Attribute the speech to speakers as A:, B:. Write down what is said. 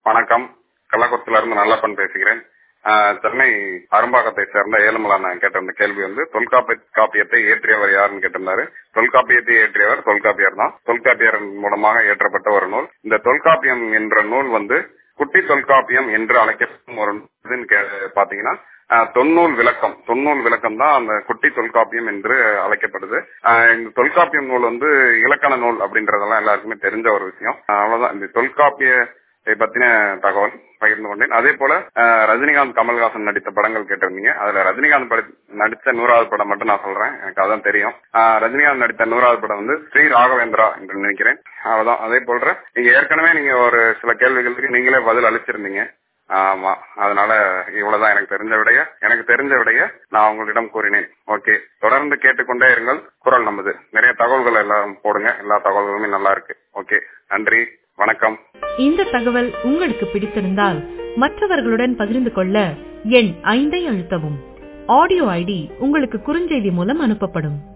A: வணக்கம். கள்ளக்குறிச்சியில இருந்து நல்லப்பன் பேசுகிறேன். சென்னை அரும்பாக்கத்தை சேர்ந்த ஏழுமலான கேட்டிருந்த கேள்வி வந்து தொல்காப்பியத்தை இயற்றியவர் யாருன்னு கேட்டிருந்தாரு. தொல்காப்பியத்தை இயற்றியவர் தொல்காப்பியர் தான். தொல்காப்பியர் மூலமாக இயற்றப்பட்ட ஒரு நூல். இந்த தொல்காப்பியம் என்ற நூல் வந்து குட்டி தொல்காப்பியம் என்று அழைக்கப்படும் ஒரு நூல். பாத்தீங்கன்னா தொன்னூல் விளக்கம் தான் அந்த குட்டி தொல்காப்பியம் என்று அழைக்கப்படுது. இந்த தொல்காப்பியம் நூல் வந்து இலக்கண நூல் அப்படின்றதெல்லாம் எல்லாருக்குமே தெரிஞ்ச ஒரு விஷயம். அவ்வளவுதான். இந்த தொல்காப்பியத்தை பத்தின தகவல் பகிர்ந்து கொண்டேன். அதே போல ரஜினிகாந்த் கமல்ஹாசன் நடித்த படங்கள் கேட்டிருந்தீங்க. அதுல ரஜினிகாந்த் நடித்த 100வது படம் மட்டும் நான் சொல்றேன், எனக்கு அதான் தெரியும். ரஜினிகாந்த் நடித்த 100வது படம் வந்து ஸ்ரீ ராகவேந்திரா என்று நினைக்கிறேன். அவ்வளவுதான். அதே போல நீங்க ஏற்கனவே ஒரு சில கேள்விகளுக்கு நீங்களே பதில் அளிச்சிருந்தீங்க. ஆமா, அதனால இவ்வளவுதான் எனக்கு தெரிஞ்ச விடைய நான் உங்களிடம் கூறினேன். ஓகே, தொடர்ந்து கேட்டுக்கொண்டே இருங்கள். குரல் நமது. நிறைய தகவல்கள் எல்லாம் போடுங்க. எல்லா தகவல்களுமே நல்லா இருக்கு. ஓகே, நன்றி, வணக்கம்.
B: இந்த தகவல் உங்களுக்கு பிடித்திருந்தால் மற்றவர்களுடன் பகிர்ந்து கொள்ள எண் 5 அழுத்தவும். ஆடியோ ஐடி உங்களுக்கு குறுஞ்செய்தி மூலம் அனுப்பப்படும்.